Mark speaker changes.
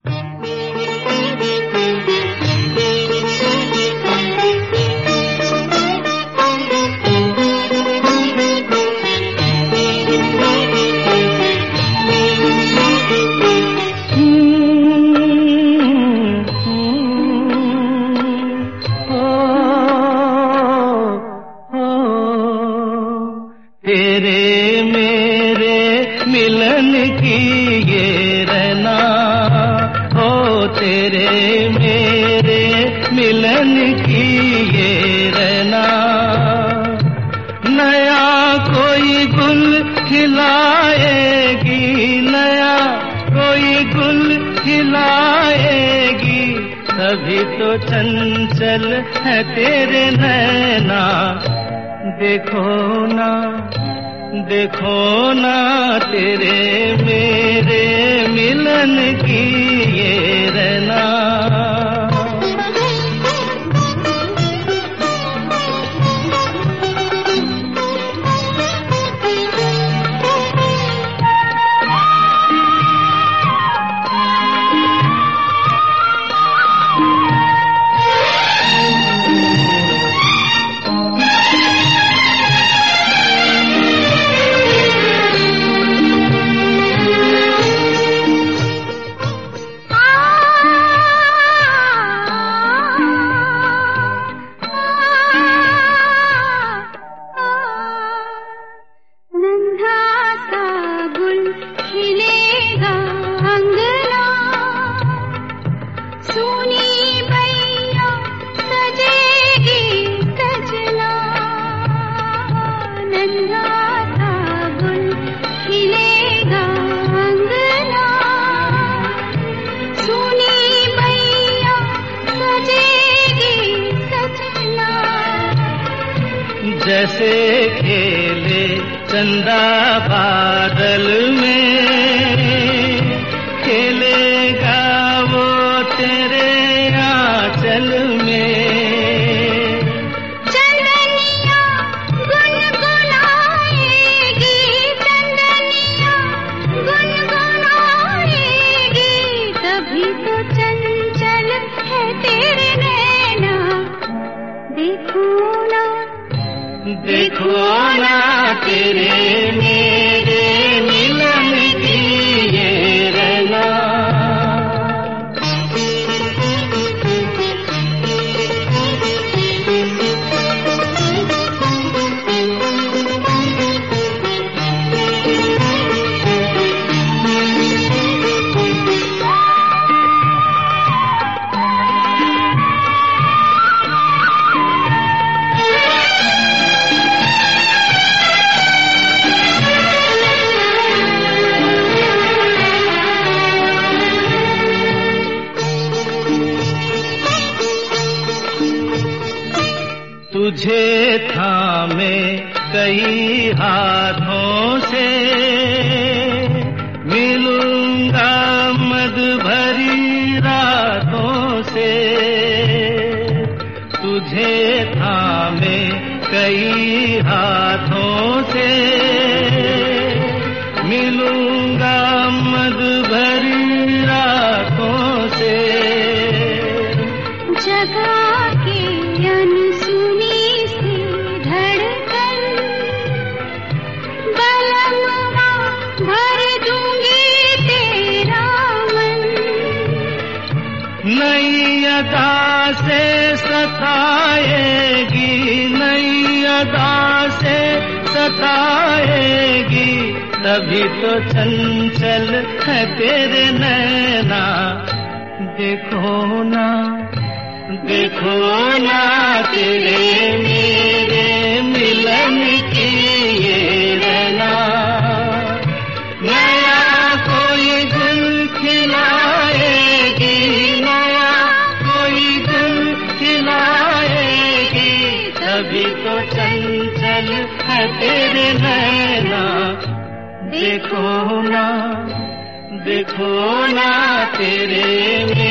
Speaker 1: अभी तो चंचल है तेरे नैना, देखो ना तेरे मेरे मिलन की ये रहना। जैसे खेले चंदा बादल में, खेलेगा वो तेरे आंचल में।
Speaker 2: चंदनिया गुनगुनाएगी, चंदनिया गुनगुनाएगी, तभी तो चंचल है तेरे नैना। देखो ना तेरे मेरे मिलन की ये रहना।
Speaker 1: तुझे थामे कई हाथों से, मिलूंगा मद भरी रातों से। तुझे थामे कई हाथों से, मिलूंगा मद भरी रातों से।
Speaker 2: जगा के अनसुनी सी धड़कन, बलमवा भर दूंगी तेरा मन।
Speaker 1: नई अदा से सताएगी, नई अदा से सताएगी, तभी तो चंचल है तेरे नैना। देखो ना तेरे मेरे मिलन की ये रहना। नया कोई गुल खिलाएगी, नया कोई गुल खिलाएगी, तभी तो चंचल है तेरे नैना। देखो ना तेरे